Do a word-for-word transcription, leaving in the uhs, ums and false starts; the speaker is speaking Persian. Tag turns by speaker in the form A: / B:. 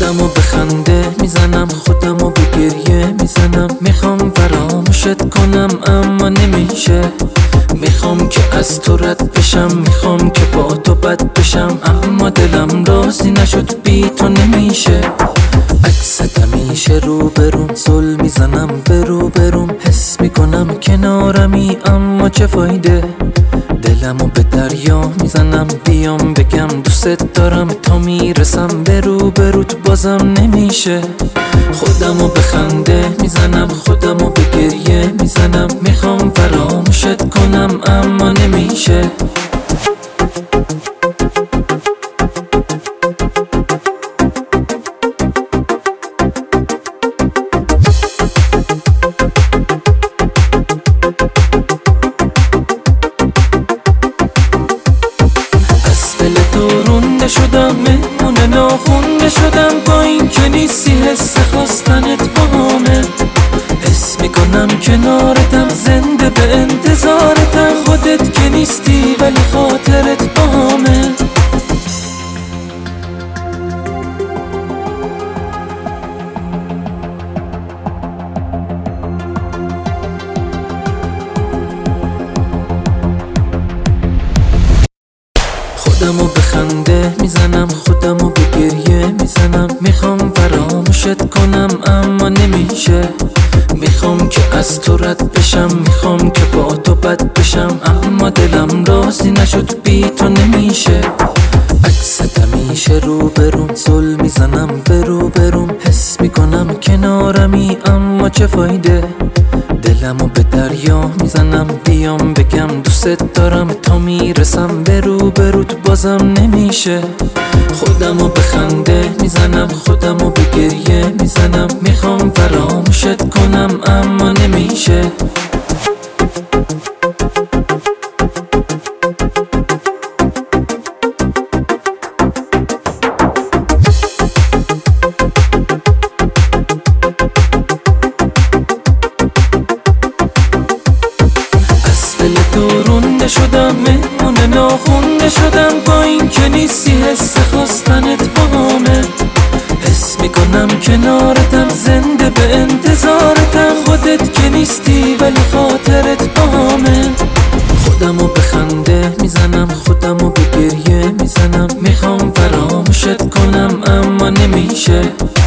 A: خودمو به خنده میزنم، خودمو به گریه میزنم. میخوام فراموشت کنم اما نمیشه. میخوام که از تو رد بشم، میخوام که با تو بد بشم، اما دلم راضی نشد، بی تو نمیشه. عکست همیشه رو بروم، زل میزنم به رو بروم. حس میکنم کنارمی اما چه فایده. دلمو به دریا میزنم، بیام بگم دوست دارم، تا میرسم به رو بروت بازم نمیشه. خودمو به خنده میزنم، خودمو به گریه میزنم. میخوام فراموشت کنم اما نمیشه. شدم مهمون ناخونده شدم، با این که نیستی حس خواستنت باهامه. حس میکنم کنارتم، زنده به انتظارتم. خودت که نیستی ولی خاطرت باهامه. خودمو به خنده میزنم، خودمو به گریه میزنم. میخوام فراموشت کنم اما نمیشه. میخوام که از تو رد بشم، میخوام که با تو بد بشم، اما دلم راضی نشد، بی تو نمیشه. عکست همیشه رو بروم، زل میزنم به رو بروم. حس میکنم کنارمی اما چه فایده. دلمو به دریا میزنم، بیام بگم دوست دارم، تا میرسم به رو بروت بازم نمیشه. خودمو به خنده میزنم، خودمو به گریه میزنم. میخوام فراموشت کنم اما نمیشه. شدم مهمون ناخونده شدم، با این که نیستی حس خواستنت باهامه. حس میکنم کنارتم، زنده به انتظارتم. خودت که نیستی ولی خاطرت باهامه. خودمو به خنده میزنم، خودمو به گریه میزنم. میخوام فراموشت کنم اما نمیشه.